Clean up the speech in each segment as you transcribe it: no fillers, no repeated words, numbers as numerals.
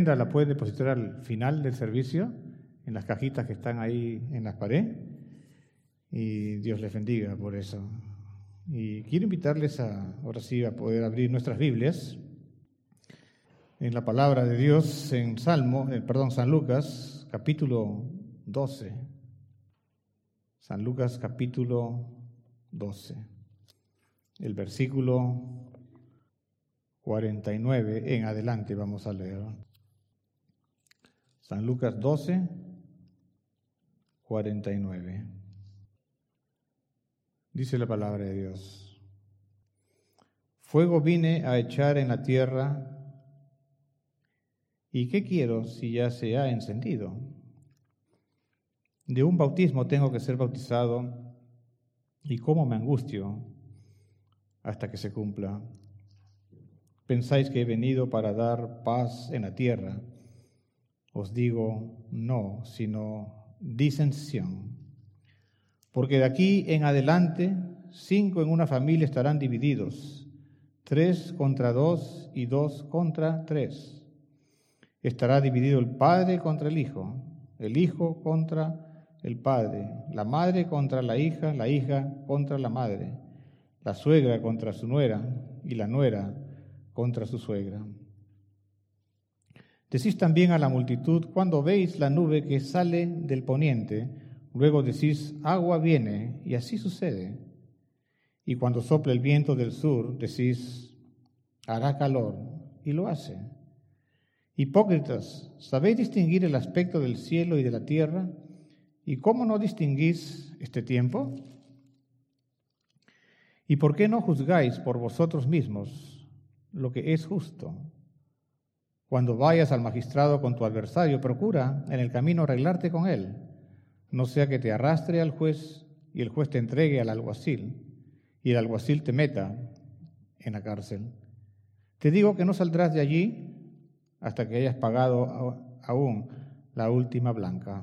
ofrenda la puede depositar al final del servicio, en las cajitas que están ahí en las paredes. Y Dios les bendiga por eso. Y quiero invitarles ahora sí a poder abrir nuestras Biblias en la palabra de Dios en San Lucas, capítulo 12. San Lucas, capítulo 12. El versículo 49 en adelante vamos a leer. San Lucas 12, 49. Dice la palabra de Dios: Fuego vine a echar en la tierra, ¿y qué quiero si ya se ha encendido? De un bautismo tengo que ser bautizado, y cómo me angustio hasta que se cumpla. ¿Pensáis que he venido para dar paz en la tierra? Os digo, no, sino disensión. Porque de aquí en adelante 5 en una familia estarán divididos, 3 contra 2 y 2 contra 3. Estará dividido el padre contra el hijo contra el padre, la madre contra la hija contra la madre, la suegra contra su nuera y la nuera contra su suegra. Decís también a la multitud, cuando veis la nube que sale del poniente, luego decís, agua viene, y así sucede. Y cuando sopla el viento del sur, decís, hará calor, y lo hace. Hipócritas, ¿sabéis distinguir el aspecto del cielo y de la tierra? ¿Y cómo no distinguís este tiempo? ¿Y por qué no juzgáis por vosotros mismos lo que es justo? Cuando vayas al magistrado con tu adversario, procura en el camino arreglarte con él, no sea que te arrastre al juez y el juez te entregue al alguacil y el alguacil te meta en la cárcel. Te digo que no saldrás de allí hasta que hayas pagado aún la última blanca.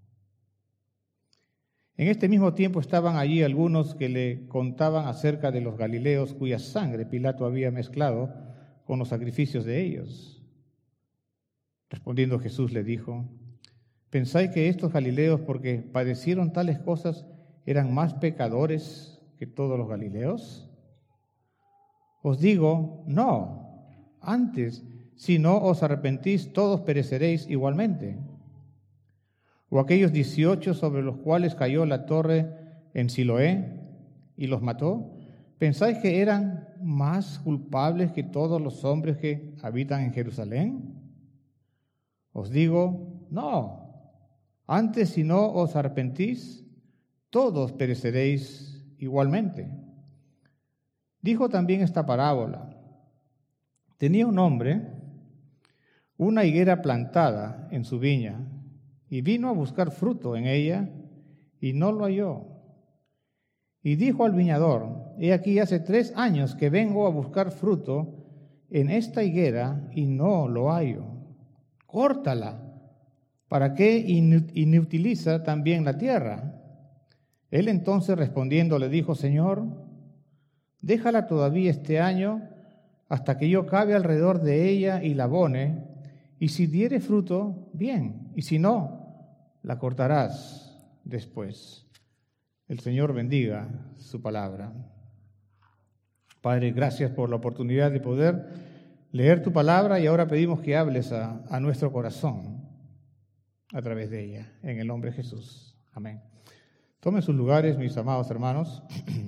En este mismo tiempo estaban allí algunos que le contaban acerca de los galileos cuya sangre Pilato había mezclado con los sacrificios de ellos. Respondiendo Jesús le dijo, ¿pensáis que estos galileos, porque padecieron tales cosas, eran más pecadores que todos los galileos? Os digo, no, antes, si no os arrepentís, todos pereceréis igualmente. O aquellos 18 sobre los cuales cayó la torre en Siloé y los mató, ¿pensáis que eran más culpables que todos los hombres que habitan en Jerusalén? Os digo, no, antes si no os arrepentís, todos pereceréis igualmente. Dijo también esta parábola. Tenía un hombre una higuera plantada en su viña, y vino a buscar fruto en ella, y no lo halló. Y dijo al viñador, he aquí hace 3 años que vengo a buscar fruto en esta higuera, y no lo hallo. Córtala, ¿para qué inutiliza también la tierra? Él entonces respondiendo le dijo, Señor, déjala todavía este año, hasta que yo cabe alrededor de ella y la abone, y si diere fruto, bien, y si no, la cortarás después. El Señor bendiga su palabra. Padre, gracias por la oportunidad de poder leer tu palabra y ahora pedimos que hables a nuestro corazón a través de ella, en el nombre de Jesús. Amén. Tomen sus lugares, mis amados hermanos.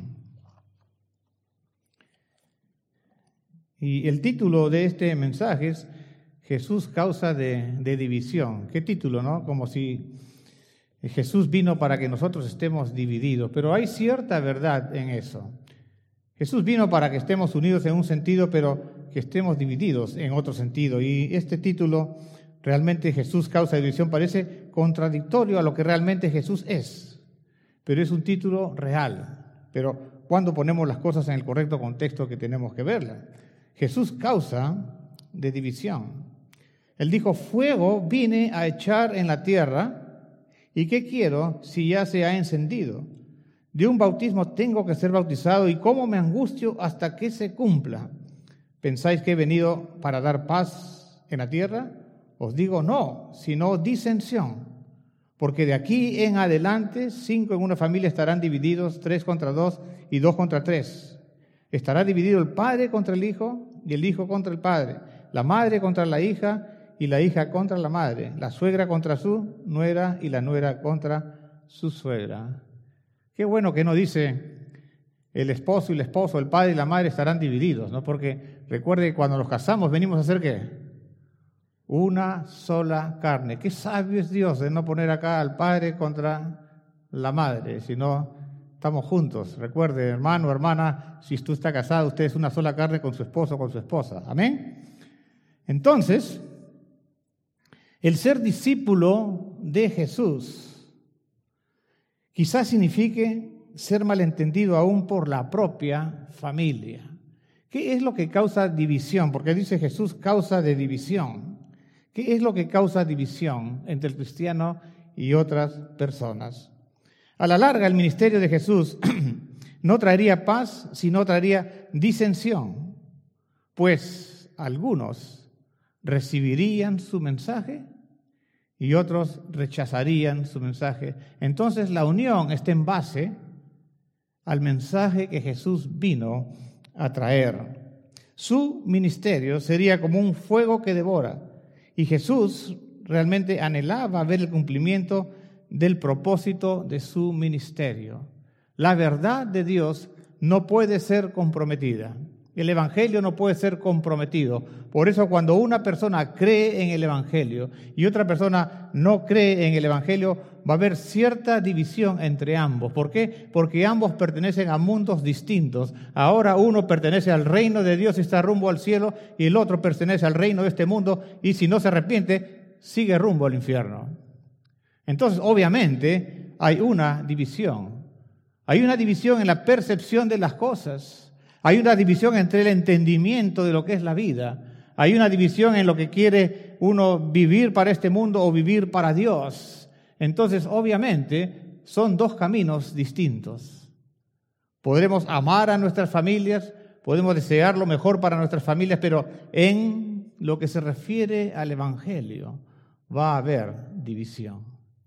Y el título de este mensaje es Jesús, causa de división. ¿Qué título, no? Como si Jesús vino para que nosotros estemos divididos, pero hay cierta verdad en eso. Jesús vino para que estemos unidos en un sentido, pero que estemos divididos en otro sentido. Y este título, realmente Jesús, causa de división, parece contradictorio a lo que realmente Jesús es, pero es un título real. Pero cuando ponemos las cosas en el correcto contexto que tenemos que verlas. Jesús, causa de división. Él dijo, fuego vine a echar en la tierra, ¿y qué quiero si ya se ha encendido? De un bautismo tengo que ser bautizado, y cómo me angustio hasta que se cumpla. ¿Pensáis que he venido para dar paz en la tierra? Os digo no, sino disensión. Porque de aquí en adelante 5 en una familia estarán divididos, 3 contra 2 y 2 contra 3. Estará dividido el padre contra el hijo y el hijo contra el padre, la madre contra la hija y la hija contra la madre, la suegra contra su nuera y la nuera contra su suegra. Qué bueno que no dice el esposo y el esposo, el padre y la madre estarán divididos, ¿no? Porque recuerde que cuando nos casamos venimos a hacer ¿qué? Una sola carne. Qué sabio es Dios de no poner acá al padre contra la madre, sino estamos juntos. Recuerde, hermano, hermana, si tú estás casado, usted es una sola carne con su esposo o con su esposa. Amén. Entonces, el ser discípulo de Jesús quizás signifique ser malentendido aún por la propia familia. ¿Qué es lo que causa división? Porque dice Jesús, causa de división. ¿Qué es lo que causa división entre el cristiano y otras personas? A la larga, el ministerio de Jesús no traería paz, sino traería disensión, pues algunos recibirían su mensaje y otros rechazarían su mensaje. Entonces, la unión está en base al mensaje que Jesús vino a traer. Su ministerio sería como un fuego que devora. Y Jesús realmente anhelaba ver el cumplimiento del propósito de su ministerio. La verdad de Dios no puede ser comprometida. El Evangelio no puede ser comprometido. Por eso cuando una persona cree en el Evangelio y otra persona no cree en el Evangelio, va a haber cierta división entre ambos. ¿Por qué? Porque ambos pertenecen a mundos distintos. Ahora uno pertenece al reino de Dios y está rumbo al cielo, y el otro pertenece al reino de este mundo y si no se arrepiente, sigue rumbo al infierno. Entonces, obviamente, hay una división. Hay una división en la percepción de las cosas. Hay una división entre el entendimiento de lo que es la vida. Hay una división en lo que quiere uno vivir para este mundo o vivir para Dios. Entonces, obviamente, son dos caminos distintos. Podremos amar a nuestras familias, podemos desear lo mejor para nuestras familias, pero en lo que se refiere al Evangelio va a haber división.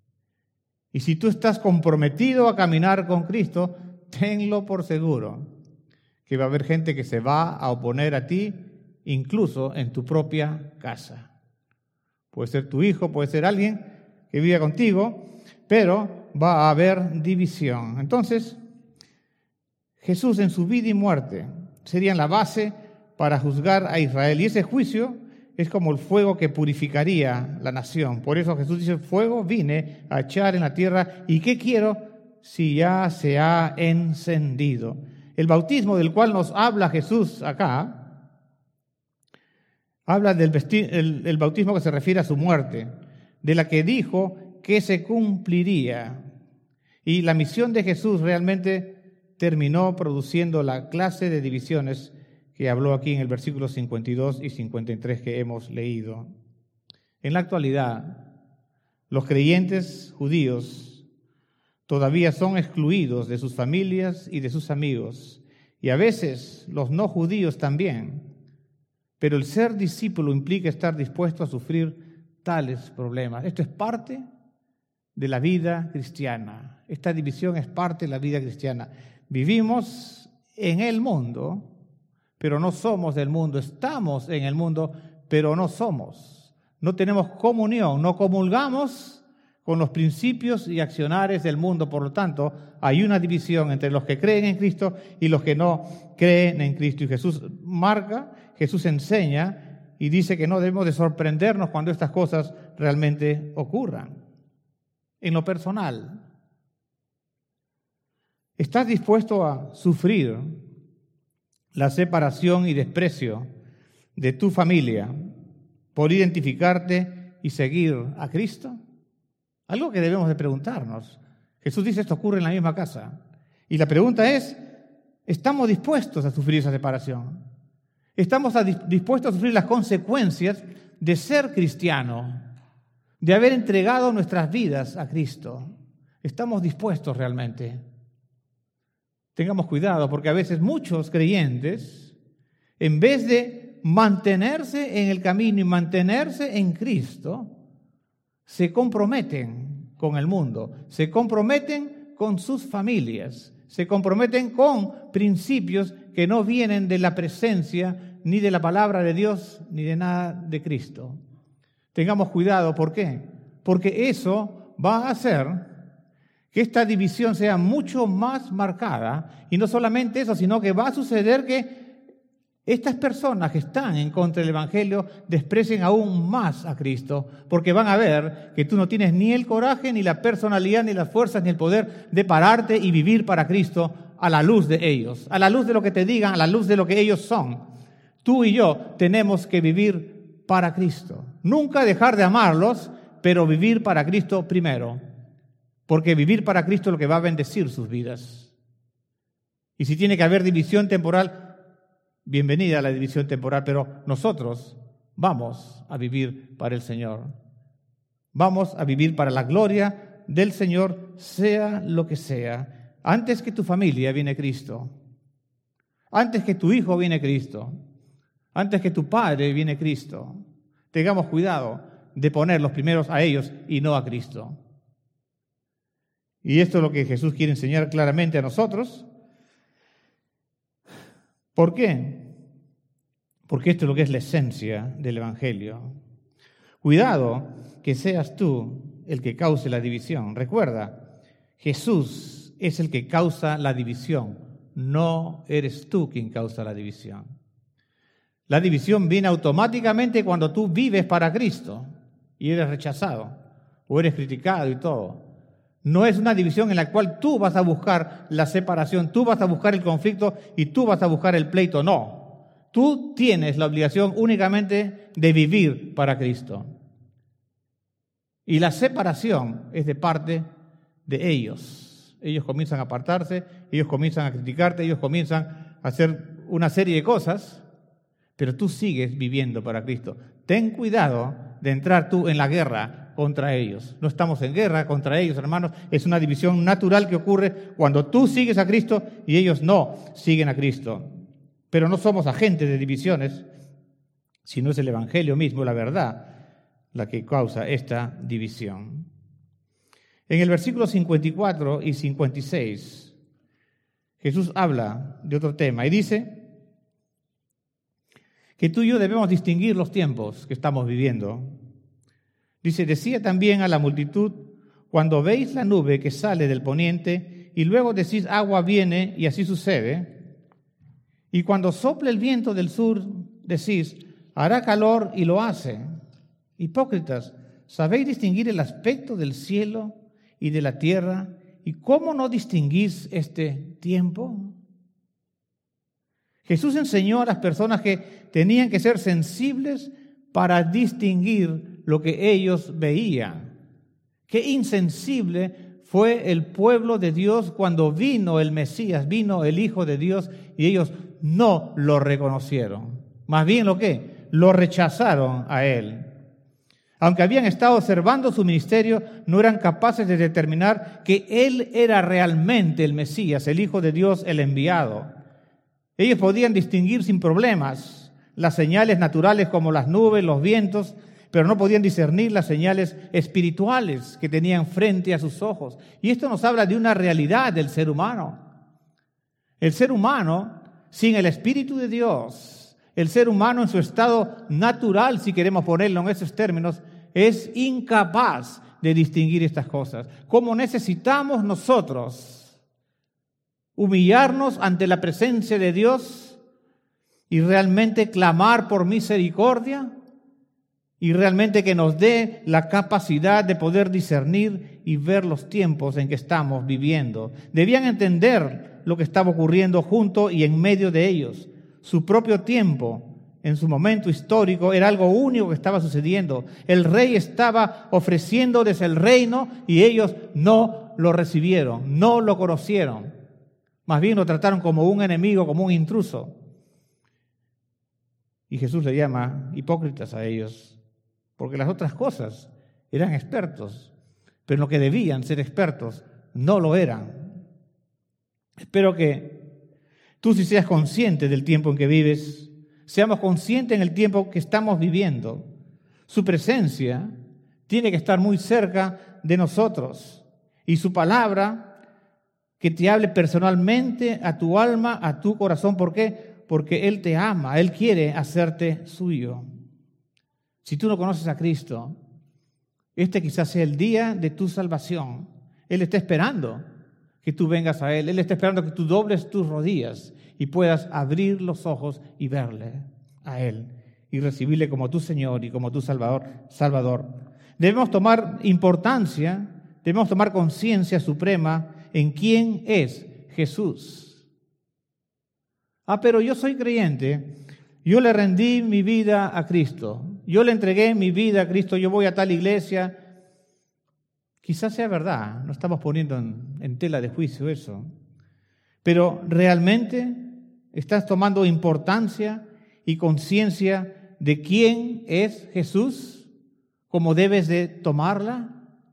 Y si tú estás comprometido a caminar con Cristo, tenlo por seguro que va a haber gente que se va a oponer a ti, incluso en tu propia casa. Puede ser tu hijo, puede ser alguien que vive contigo, pero va a haber división. Entonces, Jesús en su vida y muerte serían la base para juzgar a Israel. Y ese juicio es como el fuego que purificaría la nación. Por eso Jesús dice, fuego vine a echar en la tierra. ¿Y qué quiero si ya se ha encendido? El bautismo del cual nos habla Jesús acá, habla del bautismo que se refiere a su muerte, de la que dijo que se cumpliría. Y la misión de Jesús realmente terminó produciendo la clase de divisiones que habló aquí en el versículo 52 y 53 que hemos leído. En la actualidad, los creyentes judíos todavía son excluidos de sus familias y de sus amigos, y a veces los no judíos también. Pero el ser discípulo implica estar dispuesto a sufrir tales problemas. Esto es parte de la vida cristiana. Esta división es parte de la vida cristiana. Vivimos en el mundo, pero no somos del mundo. Estamos en el mundo, pero no somos. No tenemos comunión, no comulgamos con los principios y accionares del mundo. Por lo tanto, hay una división entre los que creen en Cristo y los que no creen en Cristo. Y Jesús marca, Jesús enseña y dice que no debemos de sorprendernos cuando estas cosas realmente ocurran. En lo personal, ¿estás dispuesto a sufrir la separación y desprecio de tu familia por identificarte y seguir a Cristo? Algo que debemos de preguntarnos. Jesús dice esto ocurre en la misma casa. Y la pregunta es, ¿estamos dispuestos a sufrir esa separación? ¿Estamos dispuestos a sufrir las consecuencias de ser cristiano, de haber entregado nuestras vidas a Cristo? ¿Estamos dispuestos realmente? Tengamos cuidado, porque a veces muchos creyentes, en vez de mantenerse en el camino y mantenerse en Cristo, se comprometen con el mundo, se comprometen con sus familias, se comprometen con principios que no vienen de la presencia ni de la palabra de Dios ni de nada de Cristo. Tengamos cuidado, ¿por qué? Porque eso va a hacer que esta división sea mucho más marcada, y no solamente eso, sino que va a suceder que estas personas que están en contra del Evangelio desprecien aún más a Cristo, porque van a ver que tú no tienes ni el coraje, ni la personalidad, ni las fuerzas, ni el poder de pararte y vivir para Cristo a la luz de ellos, a la luz de lo que te digan, a la luz de lo que ellos son. Tú y yo tenemos que vivir para Cristo. Nunca dejar de amarlos, pero vivir para Cristo primero, porque vivir para Cristo es lo que va a bendecir sus vidas. Y si tiene que haber división temporal, bienvenida a la división temporal, pero nosotros vamos a vivir para el Señor. Vamos a vivir para la gloria del Señor, sea lo que sea. Antes que tu familia viene Cristo. Antes que tu hijo viene Cristo. Antes que tu padre viene Cristo. Tengamos cuidado de poner los primeros a ellos y no a Cristo. Y esto es lo que Jesús quiere enseñar claramente a nosotros. ¿Por qué? Porque esto es lo que es la esencia del Evangelio. Cuidado que seas tú el que cause la división. Recuerda, Jesús es el que causa la división, no eres tú quien causa la división. La división viene automáticamente cuando tú vives para Cristo y eres rechazado o eres criticado y todo. No es una división en la cual tú vas a buscar la separación, tú vas a buscar el conflicto y tú vas a buscar el pleito. No, tú tienes la obligación únicamente de vivir para Cristo. Y la separación es de parte de ellos. Ellos comienzan a apartarse, ellos comienzan a criticarte, ellos comienzan a hacer una serie de cosas, pero tú sigues viviendo para Cristo. Ten cuidado de entrar tú en la guerra contra ellos. No estamos en guerra contra ellos, hermanos. Es una división natural que ocurre cuando tú sigues a Cristo y ellos no siguen a Cristo. Pero no somos agentes de divisiones, sino es el Evangelio mismo, la verdad, la que causa esta división. En el versículo 54 y 56, Jesús habla de otro tema y dice que tú y yo debemos distinguir los tiempos que estamos viviendo. Dice, decía también a la multitud, cuando veis la nube que sale del poniente y luego decís agua viene y así sucede, y cuando sople el viento del sur decís hará calor y lo hace. Hipócritas, ¿sabéis distinguir el aspecto del cielo y de la tierra? ¿Y cómo no distinguís este tiempo? Jesús enseñó a las personas que tenían que ser sensibles para distinguir lo que ellos veían. Qué insensible fue el pueblo de Dios cuando vino el Mesías, vino el Hijo de Dios y ellos no lo reconocieron. Más bien lo rechazaron a Él. Aunque habían estado observando su ministerio, no eran capaces de determinar que Él era realmente el Mesías, el Hijo de Dios, el enviado. Ellos podían distinguir sin problemas las señales naturales como las nubes, los vientos, pero no podían discernir las señales espirituales que tenían frente a sus ojos. Y esto nos habla de una realidad del ser humano. El ser humano, sin el Espíritu de Dios, el ser humano en su estado natural, si queremos ponerlo en esos términos, es incapaz de distinguir estas cosas. ¿Cómo necesitamos nosotros humillarnos ante la presencia de Dios y realmente clamar por misericordia y realmente que nos dé la capacidad de poder discernir y ver los tiempos en que estamos viviendo? Debían entender lo que estaba ocurriendo junto y en medio de ellos. Su propio tiempo, en su momento histórico, era algo único que estaba sucediendo. El rey estaba ofreciéndoles el reino y ellos no lo recibieron, no lo conocieron. Más bien lo trataron como un enemigo, como un intruso. Y Jesús le llama hipócritas a ellos, porque las otras cosas eran expertos, pero en lo que debían ser expertos no lo eran. Espero que tú sí seas consciente del tiempo en que vives, seamos conscientes en el tiempo que estamos viviendo. Su presencia tiene que estar muy cerca de nosotros y su palabra que te hable personalmente a tu alma, a tu corazón. ¿Por qué? Porque Él te ama, Él quiere hacerte suyo. Si tú no conoces a Cristo, este quizás sea el día de tu salvación. Él está esperando que tú vengas a Él. Él está esperando que tú dobles tus rodillas y puedas abrir los ojos y verle a Él y recibirle como tu Señor y como tu Salvador. Debemos tomar importancia, debemos tomar conciencia suprema en quién es Jesús. Pero yo soy creyente, yo le rendí mi vida a Cristo, yo le entregué mi vida a Cristo, yo voy a tal iglesia. Quizás sea verdad, no estamos poniendo en tela de juicio eso, pero ¿realmente estás tomando importancia y conciencia de quién es Jesús como debes de tomarla?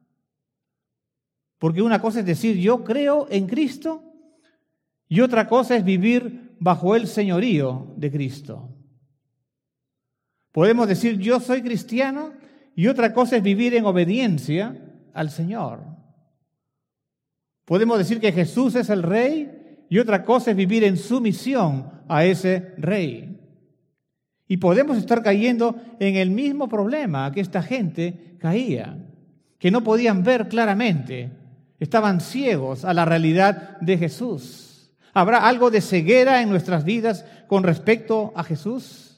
Porque una cosa es decir, yo creo en Cristo, y otra cosa es vivir bajo el señorío de Cristo. Podemos decir, yo soy cristiano, y otra cosa es vivir en obediencia al Señor. Podemos decir que Jesús es el Rey, y otra cosa es vivir en sumisión a ese Rey. Y podemos estar cayendo en el mismo problema que esta gente caía, que no podían ver claramente. Estaban ciegos a la realidad de Jesús. ¿Habrá algo de ceguera en nuestras vidas con respecto a Jesús?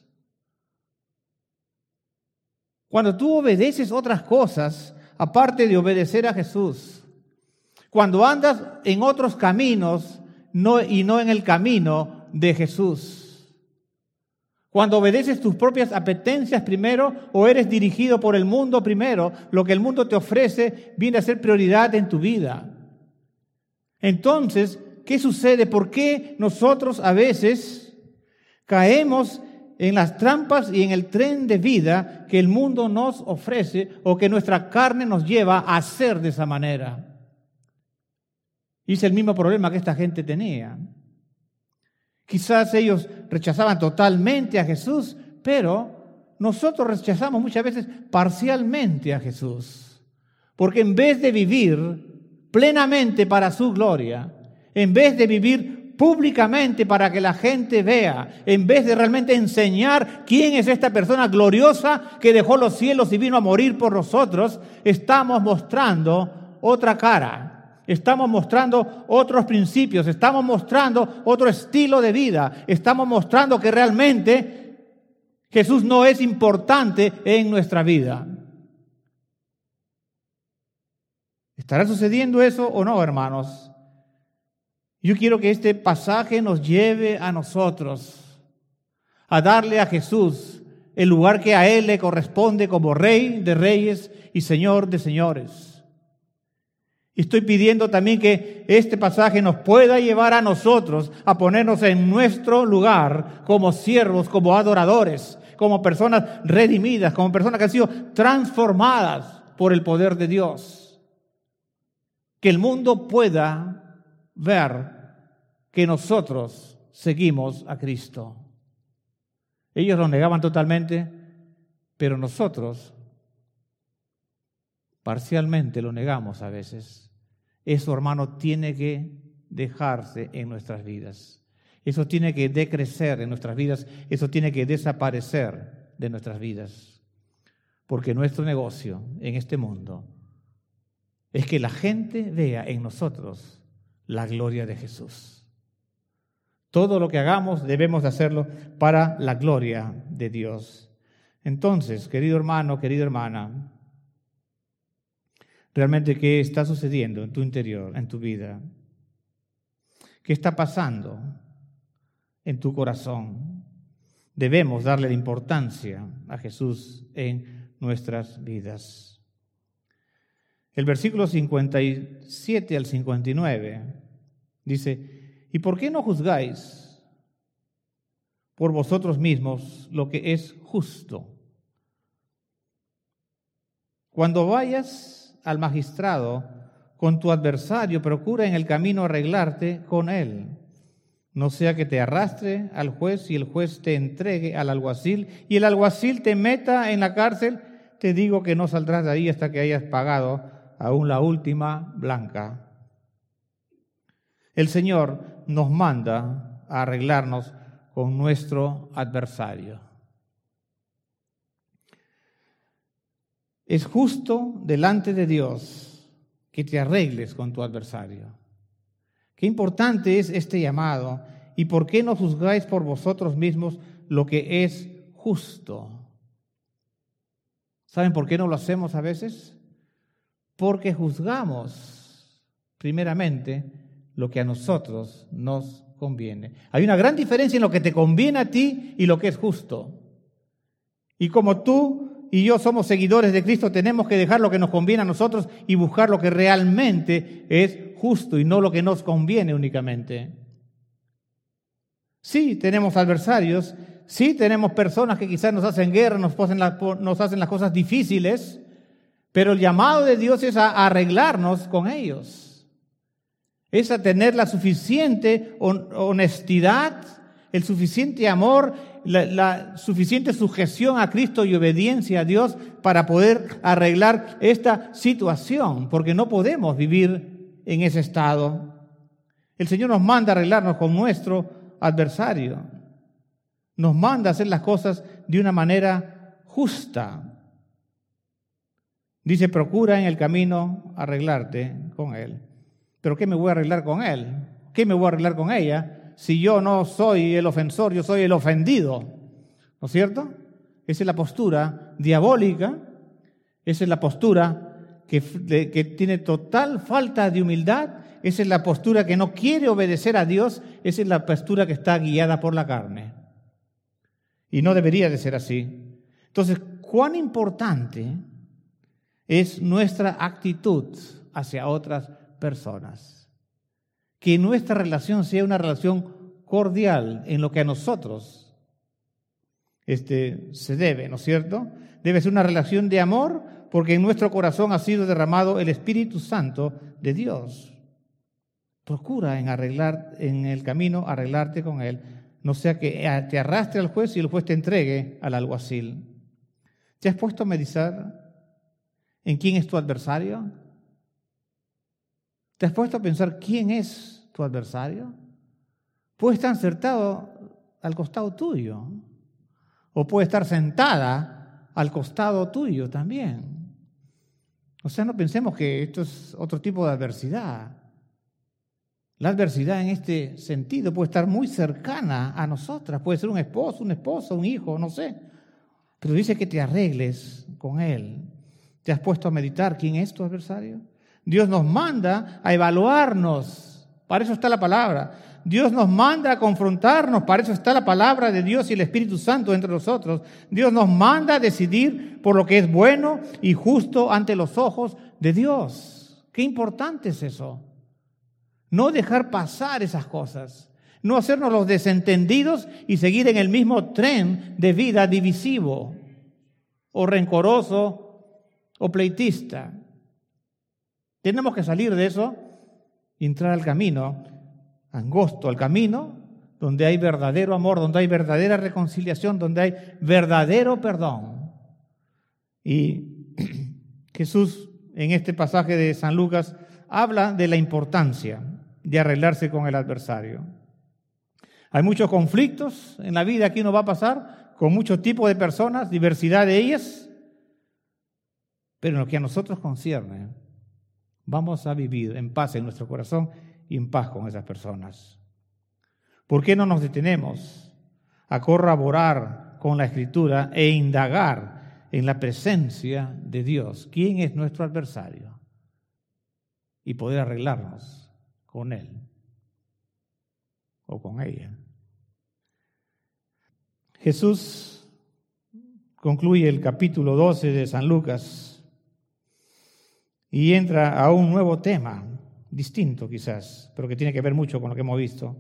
Cuando tú obedeces otras cosas, aparte de obedecer a Jesús, cuando andas en otros caminos y no en el camino de Jesús, cuando obedeces tus propias apetencias primero o eres dirigido por el mundo primero, lo que el mundo te ofrece viene a ser prioridad en tu vida. Entonces, ¿qué sucede? ¿Por qué nosotros a veces caemos en las trampas y en el tren de vida que el mundo nos ofrece o que nuestra carne nos lleva a hacer de esa manera? Y es el mismo problema que esta gente tenía. Quizás ellos rechazaban totalmente a Jesús, pero nosotros rechazamos muchas veces parcialmente a Jesús. Porque en vez de vivir plenamente para su gloria, en vez de vivir públicamente para que la gente vea, en vez de realmente enseñar quién es esta persona gloriosa que dejó los cielos y vino a morir por nosotros, estamos mostrando otra cara. Estamos mostrando otros principios, estamos mostrando otro estilo de vida, estamos mostrando que realmente Jesús no es importante en nuestra vida. ¿Estará sucediendo eso o no, hermanos? Yo quiero que este pasaje nos lleve a nosotros a darle a Jesús el lugar que a Él le corresponde como Rey de Reyes y Señor de Señores. Y estoy pidiendo también que este pasaje nos pueda llevar a nosotros a ponernos en nuestro lugar como siervos, como adoradores, como personas redimidas, como personas que han sido transformadas por el poder de Dios. Que el mundo pueda ver que nosotros seguimos a Cristo. Ellos lo negaban totalmente, pero nosotros parcialmente lo negamos a veces. Eso, hermano, tiene que dejarse en nuestras vidas. Eso tiene que decrecer en nuestras vidas. Eso tiene que desaparecer de nuestras vidas. Porque nuestro negocio en este mundo es que la gente vea en nosotros la gloria de Jesús. Todo lo que hagamos debemos de hacerlo para la gloria de Dios. Entonces, querido hermano, querida hermana, realmente, ¿qué está sucediendo en tu interior, en tu vida? ¿Qué está pasando en tu corazón? Debemos darle la importancia a Jesús en nuestras vidas. El versículo 57 al 59 dice, ¿y por qué no juzgáis por vosotros mismos lo que es justo? Cuando vayas al magistrado con tu adversario, procura en el camino arreglarte con él. no sea que te arrastre al juez y el juez te entregue al alguacil y el alguacil te meta en la cárcel. Te digo que no saldrás de ahí hasta que hayas pagado aún la última blanca. El Señor nos manda a arreglarnos con nuestro adversario. Es justo delante de Dios que te arregles con tu adversario. Qué importante es este llamado. ¿Y por qué no juzgáis por vosotros mismos lo que es justo? ¿Saben por qué no lo hacemos a veces? Porque juzgamos primeramente lo que a nosotros nos conviene. Hay una gran diferencia en lo que te conviene a ti y lo que es justo. Y como tú y yo somos seguidores de Cristo, tenemos que dejar lo que nos conviene a nosotros y buscar lo que realmente es justo y no lo que nos conviene únicamente. Sí, tenemos adversarios, sí tenemos personas que quizás nos hacen guerra, nos hacen las cosas difíciles, pero el llamado de Dios es a arreglarnos con ellos. Es a tener la suficiente honestidad, el suficiente amor, la suficiente sujeción a Cristo y obediencia a Dios para poder arreglar esta situación, porque no podemos vivir en ese estado. El Señor nos manda a arreglarnos con nuestro adversario. Nos manda a hacer las cosas de una manera justa. Dice, procura en el camino arreglarte con él. ¿Pero qué me voy a arreglar con él? ¿Qué me voy a arreglar con ella? Si yo no soy el ofensor, yo soy el ofendido. ¿No es cierto? Esa es la postura diabólica. Esa es la postura que tiene total falta de humildad. Esa es la postura que no quiere obedecer a Dios. Esa es la postura que está guiada por la carne. Y no debería de ser así. Entonces, ¿cuán importante es nuestra actitud hacia otras personas? Que nuestra relación sea una relación cordial en lo que a nosotros se debe, ¿no es cierto? Debe ser una relación de amor, porque en nuestro corazón ha sido derramado el Espíritu Santo de Dios. Procura en el camino arreglarte con él, no sea que te arrastre al juez y el juez te entregue al alguacil. ¿Te has puesto a meditar en quién es tu adversario? ¿Te has puesto a pensar quién es tu adversario? Puede estar sentado al costado tuyo, o puede estar sentada al costado tuyo también. O sea, no pensemos que esto es otro tipo de adversidad. La adversidad en este sentido puede estar muy cercana a nosotras, puede ser un esposo, una esposa, un hijo, no sé. Pero dice que te arregles con él. ¿Te has puesto a meditar quién es tu adversario? Dios nos manda a evaluarnos, para eso está la palabra. Dios nos manda a confrontarnos, para eso está la palabra de Dios y el Espíritu Santo entre nosotros. Dios nos manda a decidir por lo que es bueno y justo ante los ojos de Dios. Qué importante es eso. No dejar pasar esas cosas, no hacernos los desentendidos y seguir en el mismo tren de vida divisivo o rencoroso o pleitista. Tenemos que salir de eso y entrar al camino angosto, al camino donde hay verdadero amor, donde hay verdadera reconciliación, donde hay verdadero perdón. Y Jesús, en este pasaje de San Lucas, habla de la importancia de arreglarse con el adversario. Hay muchos conflictos en la vida que uno va a pasar con muchos tipos de personas, diversidad de ellas, pero en lo que a nosotros concierne, vamos a vivir en paz en nuestro corazón y en paz con esas personas. ¿Por qué no nos detenemos a corroborar con la Escritura e indagar en la presencia de Dios quién es nuestro adversario y poder arreglarnos con él o con ella? Jesús concluye el capítulo 12 de San Lucas y entra a un nuevo tema, distinto quizás, pero que tiene que ver mucho con lo que hemos visto.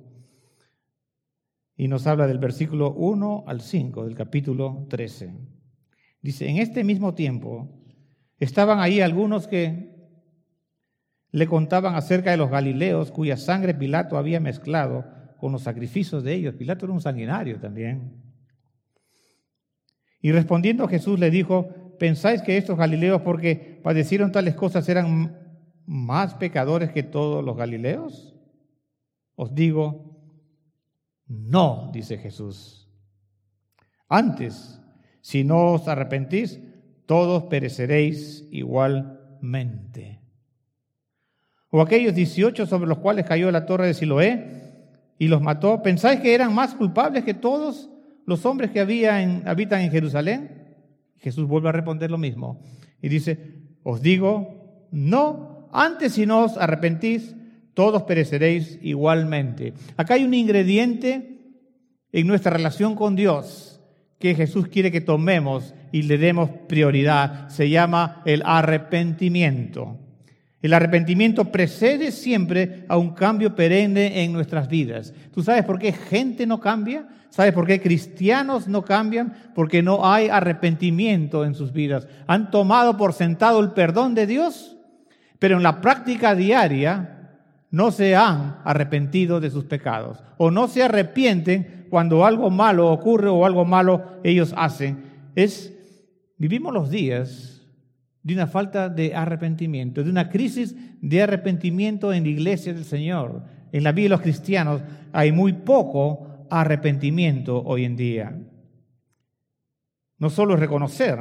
Y nos habla del versículo 1 al 5 del capítulo 13. Dice, en este mismo tiempo estaban ahí algunos que le contaban acerca de los galileos cuya sangre Pilato había mezclado con los sacrificios de ellos. Pilato era un sanguinario también. Y respondiendo Jesús le dijo: ¿pensáis que estos galileos, porque padecieron tales cosas, eran más pecadores que todos los galileos? Os digo, no, dice Jesús. Antes, si no os arrepentís, todos pereceréis igualmente. O aquellos 18 sobre los cuales cayó la torre de Siloé y los mató, ¿pensáis que eran más culpables que todos los hombres que habitan en Jerusalén? Jesús vuelve a responder lo mismo y dice: os digo, no, antes si no os arrepentís, todos pereceréis igualmente. Acá hay un ingrediente en nuestra relación con Dios que Jesús quiere que tomemos y le demos prioridad. Se llama el arrepentimiento. El arrepentimiento precede siempre a un cambio perenne en nuestras vidas. ¿Tú sabes por qué gente no cambia? ¿Sabes por qué cristianos no cambian? Porque no hay arrepentimiento en sus vidas. Han tomado por sentado el perdón de Dios, pero en la práctica diaria no se han arrepentido de sus pecados. O no se arrepienten cuando algo malo ocurre o algo malo ellos hacen. Vivimos los días de una falta de arrepentimiento, de una crisis de arrepentimiento en la iglesia del Señor. En la vida de los cristianos hay muy poco arrepentimiento hoy en día. No solo es reconocer,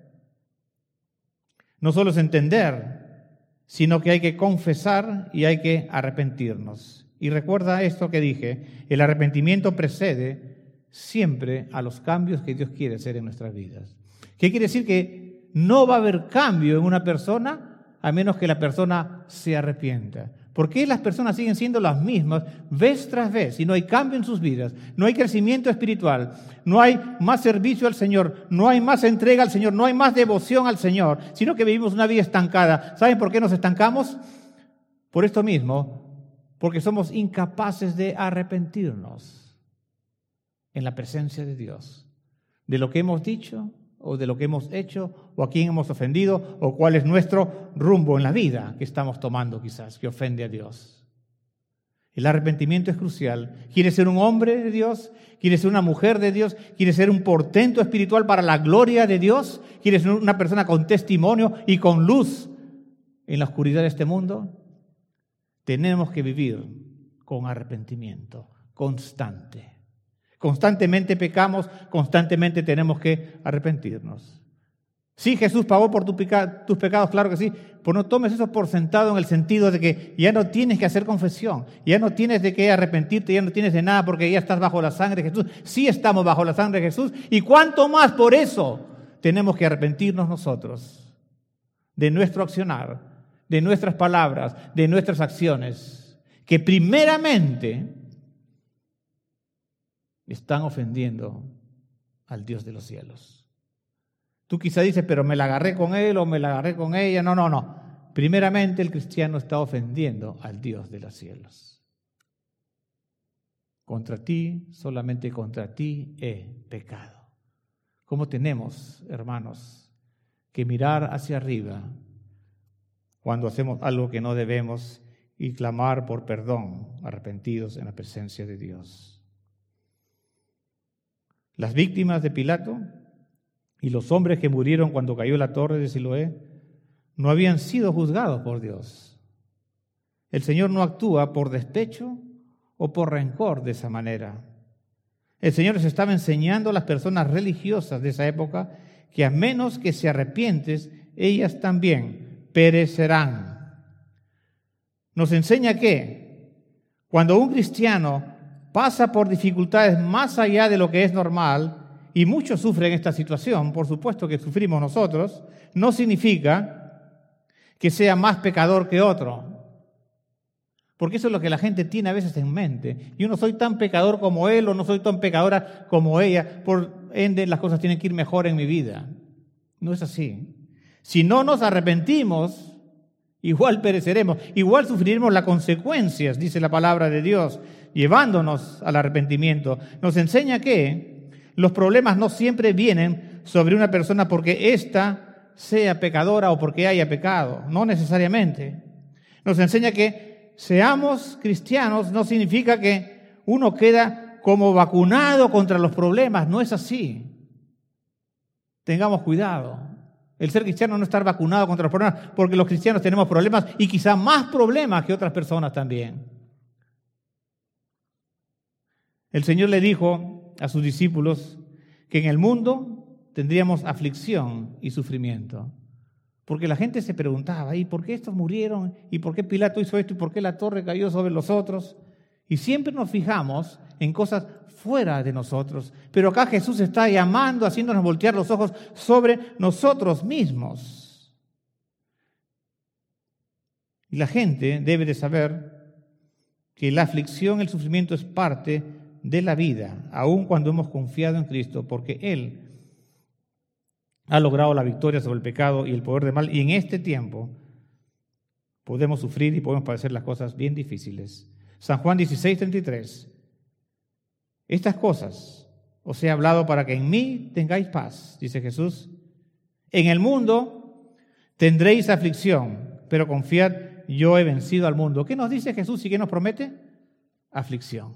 no solo es entender, sino que hay que confesar y hay que arrepentirnos. Y recuerda esto que dije: el arrepentimiento precede siempre a los cambios que Dios quiere hacer en nuestras vidas. ¿Qué quiere decir? Que no va a haber cambio en una persona a menos que la persona se arrepienta. ¿Por qué las personas siguen siendo las mismas vez tras vez y no hay cambio en sus vidas? No hay crecimiento espiritual, no hay más servicio al Señor, no hay más entrega al Señor, no hay más devoción al Señor, sino que vivimos una vida estancada. ¿Saben por qué nos estancamos? Por esto mismo, porque somos incapaces de arrepentirnos en la presencia de Dios, de lo que hemos dicho o de lo que hemos hecho, o a quién hemos ofendido, o cuál es nuestro rumbo en la vida que estamos tomando quizás, que ofende a Dios. El arrepentimiento es crucial. ¿Quieres ser un hombre de Dios? ¿Quieres ser una mujer de Dios? ¿Quieres ser un portento espiritual para la gloria de Dios? ¿Quieres ser una persona con testimonio y con luz en la oscuridad de este mundo? Tenemos que vivir con arrepentimiento constante. Constantemente pecamos, constantemente tenemos que arrepentirnos. Sí, Jesús pagó por tus pecados, claro que sí, pero no tomes eso por sentado en el sentido de que ya no tienes que hacer confesión, ya no tienes de qué arrepentirte, ya no tienes de nada porque ya estás bajo la sangre de Jesús. Sí estamos bajo la sangre de Jesús, y cuánto más por eso tenemos que arrepentirnos nosotros de nuestro accionar, de nuestras palabras, de nuestras acciones, que primeramente están ofendiendo al Dios de los cielos. Tú quizá dices, pero me la agarré con él o me la agarré con ella. No. Primeramente el cristiano está ofendiendo al Dios de los cielos. Contra ti, solamente contra ti he pecado. ¿Cómo tenemos, hermanos, que mirar hacia arriba cuando hacemos algo que no debemos y clamar por perdón, arrepentidos en la presencia de Dios? Las víctimas de Pilato y los hombres que murieron cuando cayó la torre de Siloé no habían sido juzgados por Dios. El Señor no actúa por despecho o por rencor de esa manera. El Señor les estaba enseñando a las personas religiosas de esa época que a menos que se arrepientes, ellas también perecerán. Nos enseña que cuando un cristiano pasa por dificultades más allá de lo que es normal, y muchos sufren esta situación, por supuesto que sufrimos nosotros, no significa que sea más pecador que otro. Porque eso es lo que la gente tiene a veces en mente. Yo no soy tan pecador como él o no soy tan pecadora como ella, por ende las cosas tienen que ir mejor en mi vida. No es así. Si no nos arrepentimos, igual pereceremos, igual sufriremos las consecuencias, dice la palabra de Dios, llevándonos al arrepentimiento. Nos enseña que los problemas no siempre vienen sobre una persona porque ésta sea pecadora o porque haya pecado, no necesariamente. Nos enseña que seamos cristianos no significa que uno queda como vacunado contra los problemas. No es así. Tengamos cuidado. El ser cristiano no estar vacunado contra los problemas, porque los cristianos tenemos problemas y quizá más problemas que otras personas también. El Señor le dijo a sus discípulos que en el mundo tendríamos aflicción y sufrimiento. Porque la gente se preguntaba, ¿y por qué estos murieron? ¿Y por qué Pilato hizo esto? ¿Y por qué la torre cayó sobre los otros? Y siempre nos fijamos en cosas fuera de nosotros. Pero acá Jesús está llamando, haciéndonos voltear los ojos sobre nosotros mismos. Y la gente debe de saber que la aflicción, el sufrimiento es parte de la vida, aun cuando hemos confiado en Cristo, porque Él ha logrado la victoria sobre el pecado y el poder del mal. Y en este tiempo podemos sufrir y podemos padecer las cosas bien difíciles. San Juan 16:33. Estas cosas os he hablado para que en mí tengáis paz, dice Jesús. En el mundo tendréis aflicción, pero confiad, yo he vencido al mundo. ¿Qué nos dice Jesús y qué nos promete? Aflicción.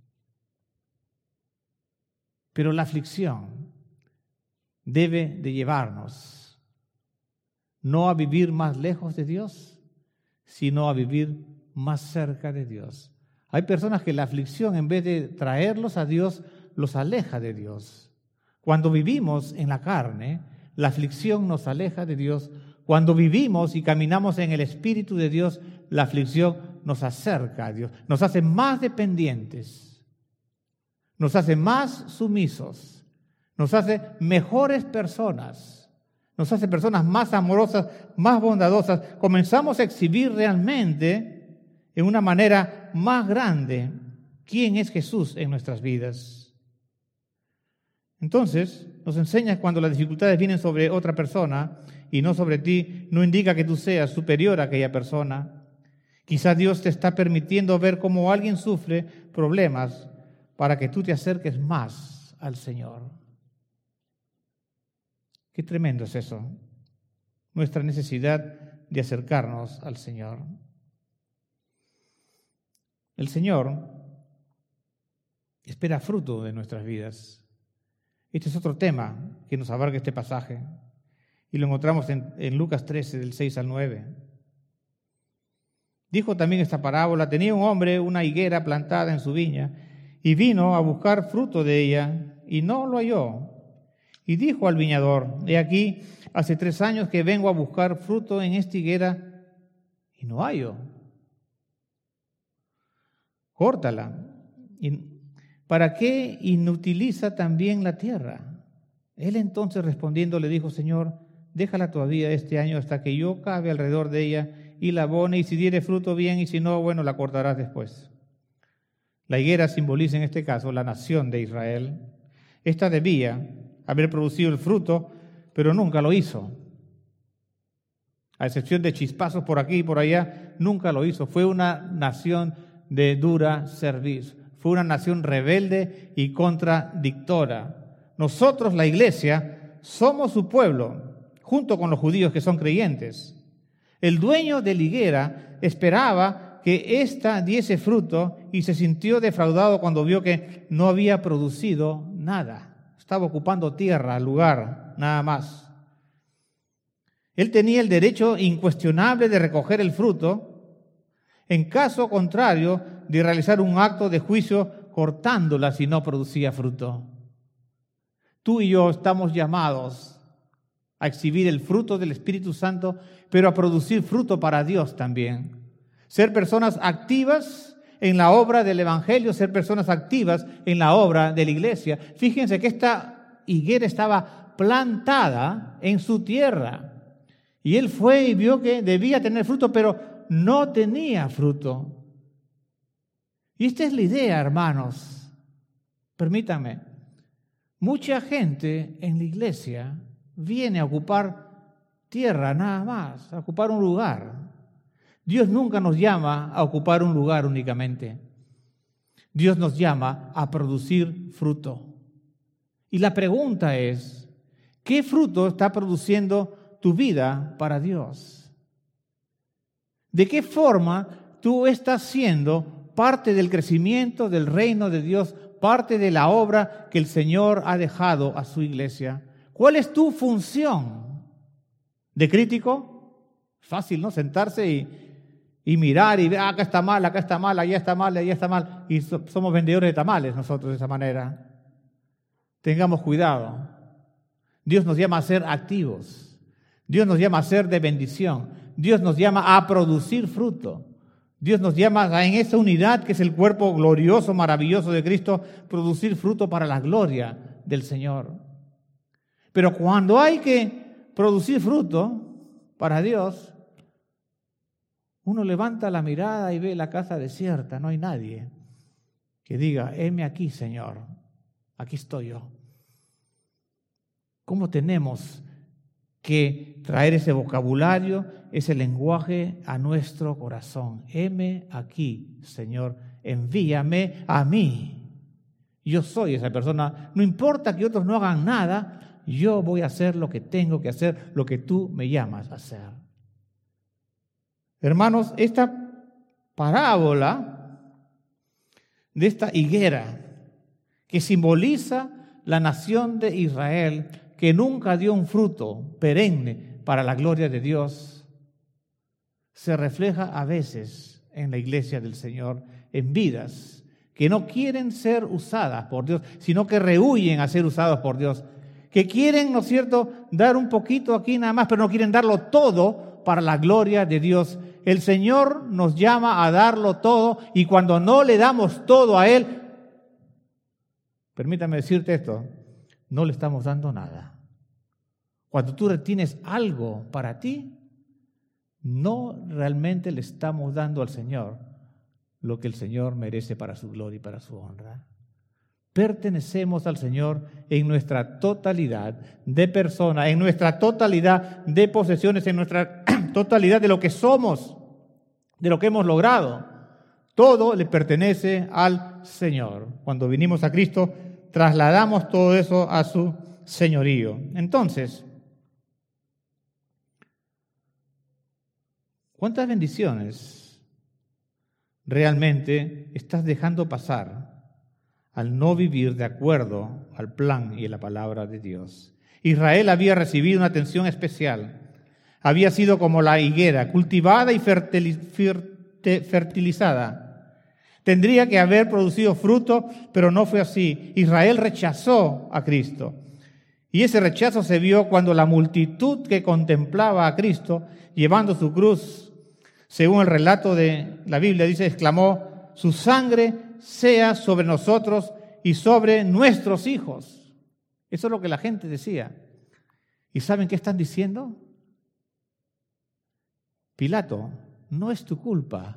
Pero la aflicción debe de llevarnos no a vivir más lejos de Dios, sino a vivir más cerca de Dios. Hay personas que la aflicción, en vez de traerlos a Dios, los aleja de Dios. Cuando vivimos en la carne, la aflicción nos aleja de Dios. Cuando vivimos y caminamos en el Espíritu de Dios, la aflicción nos acerca a Dios, nos hace más dependientes, nos hace más sumisos, nos hace mejores personas, nos hace personas más amorosas, más bondadosas. Comenzamos a exhibir realmente, en una manera más grande, quién es Jesús en nuestras vidas. Entonces, nos enseña cuando las dificultades vienen sobre otra persona y no sobre ti, no indica que tú seas superior a aquella persona. Quizás Dios te está permitiendo ver cómo alguien sufre problemas para que tú te acerques más al Señor. Qué tremendo es eso, nuestra necesidad de acercarnos al Señor. El Señor espera fruto de nuestras vidas. Este es otro tema que nos abarca este pasaje y lo encontramos en Lucas 13, del 6 al 9. Dijo también esta parábola: tenía un hombre una higuera plantada en su viña y vino a buscar fruto de ella y no lo halló. Y dijo al viñador: he aquí, hace 3 años que vengo a buscar fruto en esta higuera y no hallo. Córtala. ¿Para qué inutiliza también la tierra? Él entonces respondiendo le dijo: Señor, déjala todavía este año hasta que yo cabe alrededor de ella y la abone, y si diere fruto bien, y si no, bueno, la cortarás después. La higuera simboliza en este caso la nación de Israel. Esta debía haber producido el fruto, pero nunca lo hizo. A excepción de chispazos por aquí y por allá, nunca lo hizo. Fue una nación de dura cerviz. Fue una nación rebelde y contradictora. Nosotros, la iglesia, somos su pueblo, junto con los judíos que son creyentes. El dueño de la higuera esperaba que ésta diese fruto y se sintió defraudado cuando vio que no había producido nada. Estaba ocupando tierra, lugar, nada más. Él tenía el derecho incuestionable de recoger el fruto, en caso contrario de realizar un acto de juicio cortándola si no producía fruto. Tú y yo estamos llamados a exhibir el fruto del Espíritu Santo, pero a producir fruto para Dios también. Ser personas activas en la obra del Evangelio, ser personas activas en la obra de la iglesia. Fíjense que esta higuera estaba plantada en su tierra. Y él fue y vio que debía tener fruto, pero no tenía fruto. Y esta es la idea, hermanos. Permítanme. Mucha gente en la iglesia viene a ocupar tierra nada más, a ocupar un lugar. Dios nunca nos llama a ocupar un lugar únicamente. Dios nos llama a producir fruto. Y la pregunta es, ¿qué fruto está produciendo tu vida para Dios? ¿De qué forma tú estás siendo parte del crecimiento del reino de Dios, parte de la obra que el Señor ha dejado a su iglesia. ¿Cuál es tu función? ¿De crítico? Fácil, ¿no? Sentarse y mirar y ver, acá está mal, allá está mal, allá está mal. Y somos vendedores de tamales nosotros de esa manera. Tengamos cuidado. Dios nos llama a ser activos. Dios nos llama a ser de bendición. Dios nos llama a producir fruto. Dios nos llama en esa unidad que es el cuerpo glorioso, maravilloso de Cristo, producir fruto para la gloria del Señor. Pero cuando hay que producir fruto para Dios, uno levanta la mirada y ve la casa desierta, no hay nadie que diga, heme aquí, Señor, aquí estoy yo. ¿Cómo tenemos que traer ese vocabulario, ese lenguaje a nuestro corazón? Heme aquí, Señor, envíame a mí. Yo soy esa persona. No importa que otros no hagan nada, yo voy a hacer lo que tengo que hacer, lo que tú me llamas a hacer. Hermanos, esta parábola de esta higuera que simboliza la nación de Israel, que nunca dio un fruto perenne para la gloria de Dios, se refleja a veces en la iglesia del Señor, en vidas que no quieren ser usadas por Dios, sino que rehuyen a ser usados por Dios, que quieren, ¿no es cierto?, dar un poquito aquí nada más, pero no quieren darlo todo para la gloria de Dios. El Señor nos llama a darlo todo, y cuando no le damos todo a Él, permítame decirte esto, no le estamos dando nada. Cuando tú retienes algo para ti, no realmente le estamos dando al Señor lo que el Señor merece para su gloria y para su honra. Pertenecemos al Señor en nuestra totalidad de persona, en nuestra totalidad de posesiones, en nuestra totalidad de lo que somos, de lo que hemos logrado. Todo le pertenece al Señor. Cuando vinimos a Cristo, trasladamos todo eso a su señorío. Entonces, ¿cuántas bendiciones realmente estás dejando pasar al no vivir de acuerdo al plan y a la palabra de Dios? Israel había recibido una atención especial. Había sido como la higuera, cultivada y fertilizada. Tendría que haber producido fruto, pero no fue así. Israel rechazó a Cristo. Y ese rechazo se vio cuando la multitud que contemplaba a Cristo llevando su cruz, según el relato de la Biblia, dice, exclamó, su sangre sea sobre nosotros y sobre nuestros hijos. Eso es lo que la gente decía. ¿Y saben qué están diciendo? Pilato, no es tu culpa.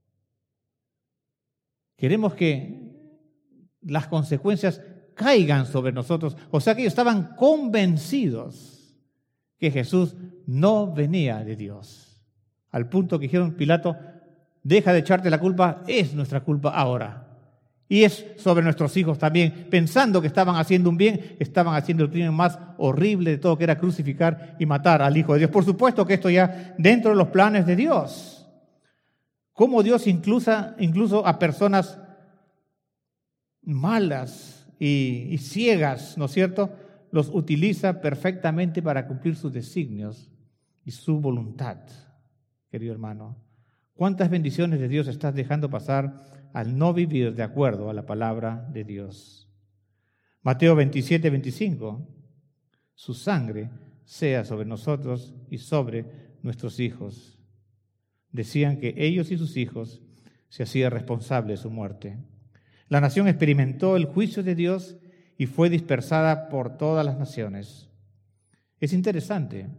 Queremos que las consecuencias caigan sobre nosotros. O sea que ellos estaban convencidos que Jesús no venía de Dios. Al punto que dijeron, Pilato, deja de echarte la culpa, es nuestra culpa ahora. Y es sobre nuestros hijos también. Pensando que estaban haciendo un bien, estaban haciendo el crimen más horrible de todo, que era crucificar y matar al Hijo de Dios. Por supuesto que esto ya dentro de los planes de Dios. Cómo Dios incluso a personas malas y ciegas, ¿no es cierto?, los utiliza perfectamente para cumplir sus designios y su voluntad, querido hermano. ¿Cuántas bendiciones de Dios estás dejando pasar al no vivir de acuerdo a la palabra de Dios? Mateo 27, 25. Su sangre sea sobre nosotros y sobre nuestros hijos. Decían que ellos y sus hijos se hacían responsables de su muerte. La nación experimentó el juicio de Dios y fue dispersada por todas las naciones. Es interesante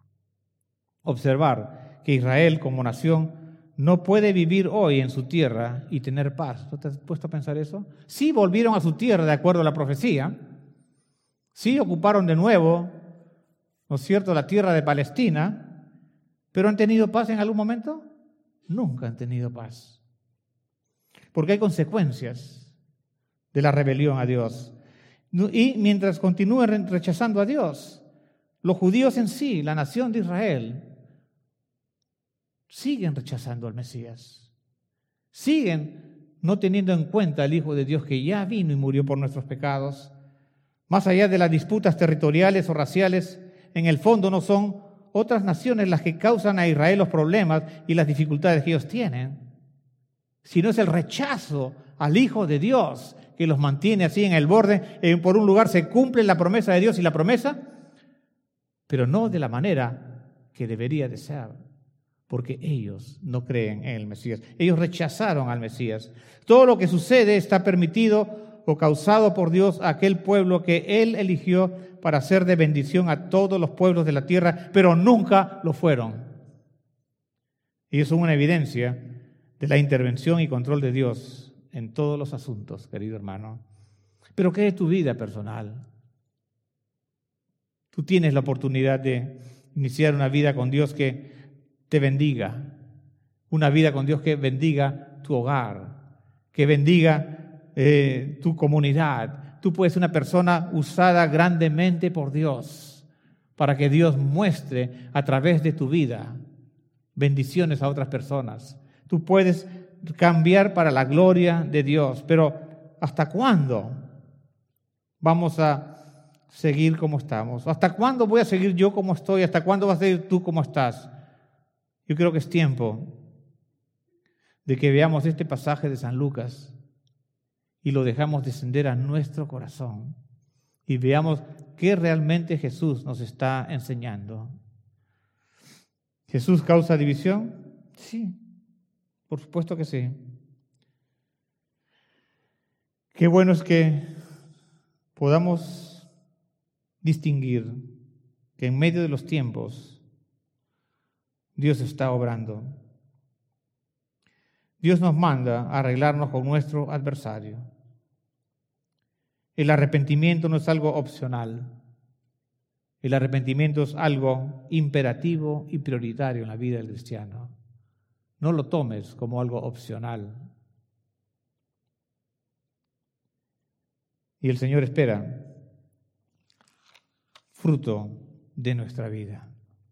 observar que Israel como nación no puede vivir hoy en su tierra y tener paz. ¿No te has puesto a pensar eso? Sí volvieron a su tierra de acuerdo a la profecía, sí ocuparon de nuevo, ¿no es cierto?, la tierra de Palestina, ¿pero han tenido paz en algún momento? Nunca han tenido paz. Porque hay consecuencias de la rebelión a Dios. Y mientras continúen rechazando a Dios, los judíos en sí, la nación de Israel, siguen rechazando al Mesías. Siguen no teniendo en cuenta al Hijo de Dios que ya vino y murió por nuestros pecados. Más allá de las disputas territoriales o raciales, en el fondo no son otras naciones las que causan a Israel los problemas y las dificultades que ellos tienen, sino es el rechazo al Hijo de Dios que los mantiene así en el borde. Por un lugar se cumple la promesa de Dios y la promesa, pero no de la manera que debería de ser, porque ellos no creen en el Mesías. Ellos rechazaron al Mesías. Todo lo que sucede está permitido o causado por Dios a aquel pueblo que Él eligió para ser de bendición a todos los pueblos de la tierra, pero nunca lo fueron. Y eso es una evidencia de la intervención y control de Dios en todos los asuntos, querido hermano. Pero ¿qué es tu vida personal? Tú tienes la oportunidad de iniciar una vida con Dios que te bendiga, una vida con Dios que bendiga tu hogar, que bendiga tu comunidad. Tú puedes ser una persona usada grandemente por Dios para que Dios muestre a través de tu vida bendiciones a otras personas. Tú puedes cambiar para la gloria de Dios, pero ¿hasta cuándo vamos a seguir como estamos? ¿Hasta cuándo voy a seguir yo como estoy? ¿Hasta cuándo vas a seguir tú como estás? Yo creo que es tiempo de que veamos este pasaje de San Lucas y lo dejamos descender a nuestro corazón y veamos qué realmente Jesús nos está enseñando. ¿Jesús causa división? Sí, por supuesto que sí. Qué bueno es que podamos distinguir que en medio de los tiempos Dios está obrando. Dios nos manda a arreglarnos con nuestro adversario. El arrepentimiento no es algo opcional. El arrepentimiento es algo imperativo y prioritario en la vida del cristiano. No lo tomes como algo opcional. Y el Señor espera fruto de nuestra vida.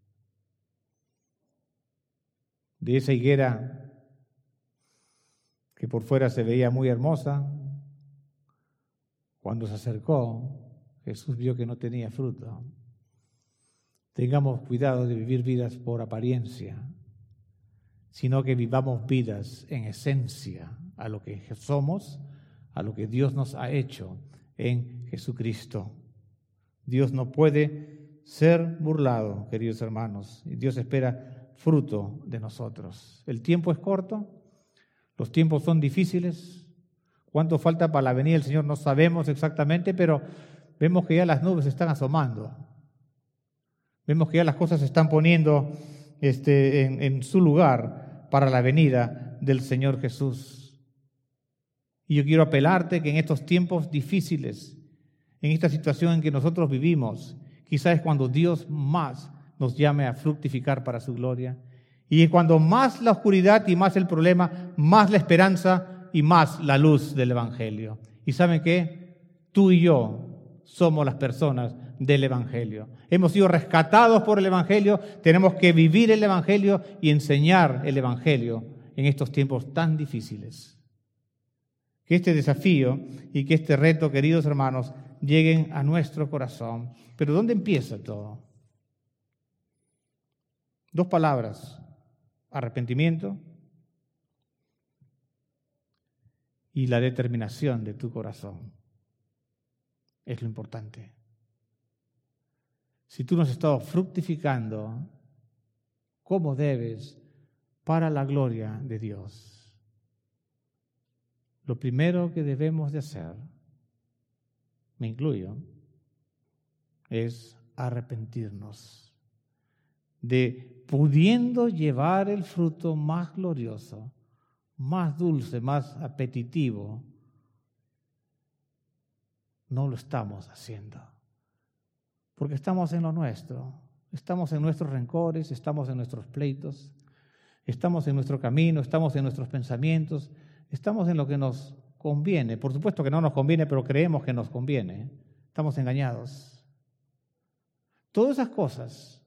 De esa higuera que por fuera se veía muy hermosa, cuando se acercó, Jesús vio que no tenía fruto. Tengamos cuidado de vivir vidas por apariencia, sino que vivamos vidas en esencia a lo que somos, a lo que Dios nos ha hecho en Jesucristo. Dios no puede ser burlado, queridos hermanos, y Dios espera fruto de nosotros. El tiempo es corto, los tiempos son difíciles. ¿Cuánto falta para la venida del Señor? No sabemos exactamente, pero vemos que ya las nubes se están asomando. Vemos que ya las cosas se están poniendo en su lugar para la venida del Señor Jesús. Y yo quiero apelarte que en estos tiempos difíciles, en esta situación en que nosotros vivimos, quizás es cuando Dios más nos llame a fructificar para su gloria. Y es cuando más la oscuridad y más el problema, más la esperanza y más la luz del Evangelio. ¿Y saben qué? Tú y yo somos las personas del Evangelio. Hemos sido rescatados por el Evangelio, tenemos que vivir el Evangelio y enseñar el Evangelio en estos tiempos tan difíciles. Que este desafío y que este reto, queridos hermanos, lleguen a nuestro corazón. Pero ¿dónde empieza todo? 2 palabras: arrepentimiento y la determinación de tu corazón. Es lo importante. Si tú no has estado fructificando como debes para la gloria de Dios, lo primero que debemos de hacer, me incluyo, es arrepentirnos de pudiendo llevar el fruto más glorioso, más dulce, más apetitivo. No lo estamos haciendo, porque estamos en lo nuestro, estamos en nuestros rencores, estamos en nuestros pleitos, estamos en nuestro camino, estamos en nuestros pensamientos, estamos en lo que nos conviene. Por supuesto que no nos conviene, pero creemos que nos conviene. Estamos engañados. Todas esas cosas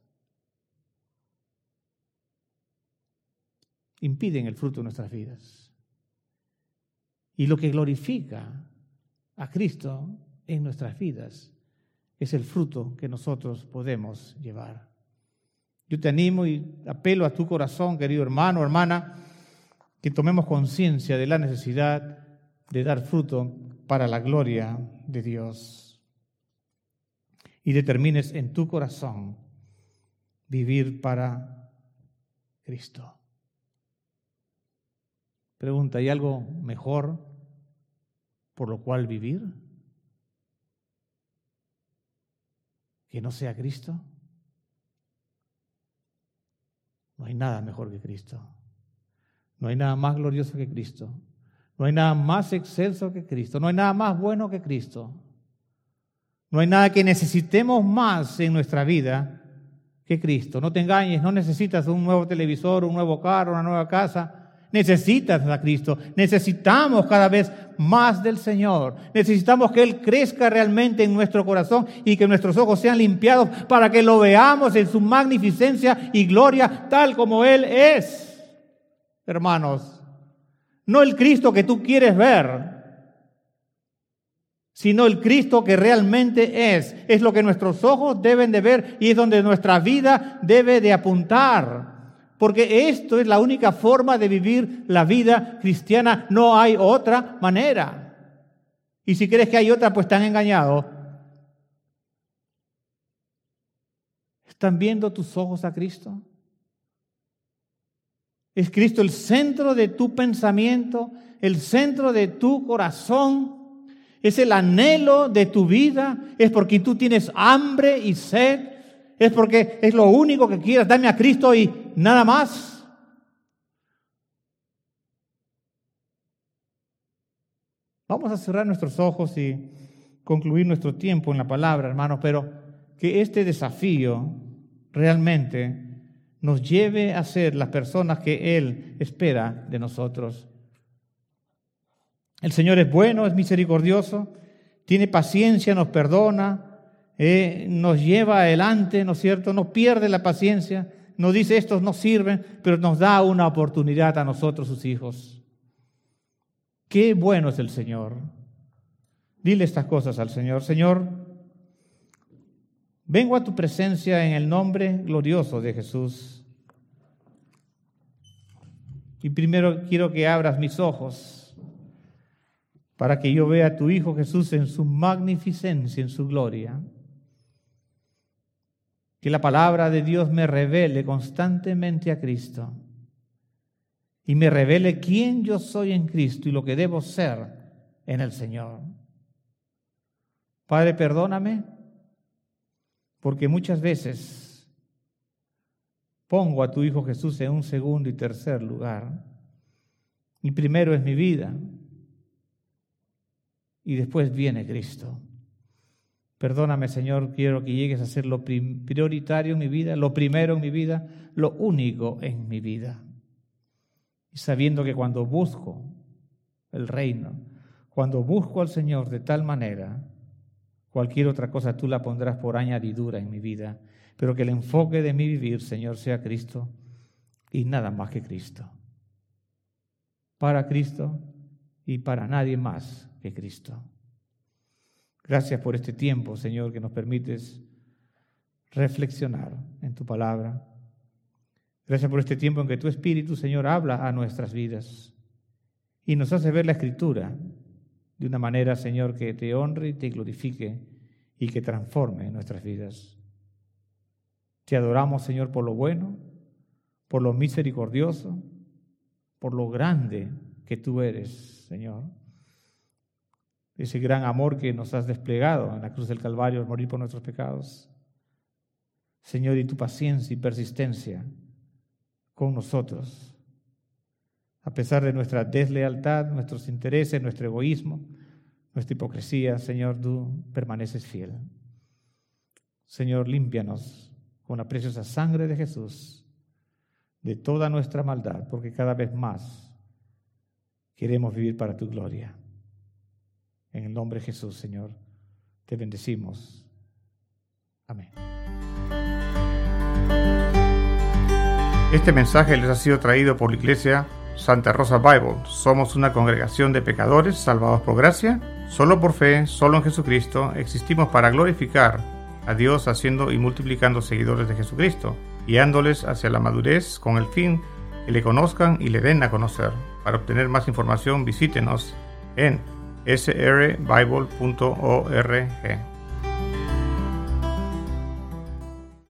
impiden el fruto de nuestras vidas. Y lo que glorifica a Cristo en nuestras vidas es el fruto que nosotros podemos llevar. Yo te animo y apelo a tu corazón, querido hermano, hermana, que tomemos conciencia de la necesidad de dar fruto para la gloria de Dios. Y determines en tu corazón vivir para Cristo. Pregunta, ¿hay algo mejor por lo cual vivir que no sea Cristo? No hay nada mejor que Cristo. No hay nada más glorioso que Cristo. No hay nada más excelso que Cristo. No hay nada más bueno que Cristo. No hay nada que necesitemos más en nuestra vida que Cristo. No te engañes, no necesitas un nuevo televisor, un nuevo carro, una nueva casa. Necesitas a Cristo. Necesitamos cada vez más del Señor. Necesitamos que Él crezca realmente en nuestro corazón y que nuestros ojos sean limpiados para que lo veamos en su magnificencia y gloria tal como Él es. Hermanos, no el Cristo que tú quieres ver, sino el Cristo que realmente es lo que nuestros ojos deben de ver y es donde nuestra vida debe de apuntar, porque esto es la única forma de vivir la vida cristiana, no hay otra manera. Y si crees que hay otra, pues están engañados. ¿Están viendo tus ojos a Cristo? ¿Es Cristo el centro de tu pensamiento, el centro de tu corazón? ¿Es el anhelo de tu vida? ¿Es porque tú tienes hambre y sed? ¿Es porque es lo único que quieres? Dame a Cristo y nada más. Vamos a cerrar nuestros ojos y concluir nuestro tiempo en la palabra, hermanos, pero que este desafío realmente nos lleve a ser las personas que Él espera de nosotros. El Señor es bueno, es misericordioso, tiene paciencia, nos perdona, nos lleva adelante, ¿no es cierto? No pierde la paciencia, nos dice estos no sirven, pero nos da una oportunidad a nosotros, sus hijos. Qué bueno es el Señor. Dile estas cosas al Señor. Señor, vengo a tu presencia en el nombre glorioso de Jesús. Y primero quiero que abras mis ojos para que yo vea a tu Hijo Jesús en su magnificencia, en su gloria. Que la palabra de Dios me revele constantemente a Cristo y me revele quién yo soy en Cristo y lo que debo ser en el Señor. Padre, perdóname, porque muchas veces pongo a tu Hijo Jesús en un segundo y tercer lugar. Y primero es mi vida y después viene Cristo. Perdóname, Señor, quiero que llegues a ser lo prioritario en mi vida, lo primero en mi vida, lo único en mi vida. Y sabiendo que cuando busco el reino, cuando busco al Señor de tal manera, cualquier otra cosa tú la pondrás por añadidura en mi vida, pero que el enfoque de mi vivir, Señor, sea Cristo y nada más que Cristo. Para Cristo y para nadie más que Cristo. Gracias por este tiempo, Señor, que nos permites reflexionar en tu palabra. Gracias por este tiempo en que tu Espíritu, Señor, habla a nuestras vidas y nos hace ver la Escritura de una manera, Señor, que te honre y te glorifique y que transforme nuestras vidas. Te adoramos, Señor, por lo bueno, por lo misericordioso, por lo grande que tú eres, Señor. Ese gran amor que nos has desplegado en la cruz del Calvario al morir por nuestros pecados. Señor, y tu paciencia y persistencia con nosotros. A pesar de nuestra deslealtad, nuestros intereses, nuestro egoísmo, nuestra hipocresía, Señor, tú permaneces fiel. Señor, límpianos con la preciosa sangre de Jesús de toda nuestra maldad, porque cada vez más queremos vivir para tu gloria. En el nombre de Jesús, Señor, te bendecimos. Amén. Este mensaje les ha sido traído por la Iglesia Santa Rosa Bible. Somos una congregación de pecadores salvados por gracia, solo por fe, solo en Jesucristo. Existimos para glorificar a Dios haciendo y multiplicando seguidores de Jesucristo, guiándoles hacia la madurez con el fin que le conozcan y le den a conocer. Para obtener más información, visítenos en srbible.org.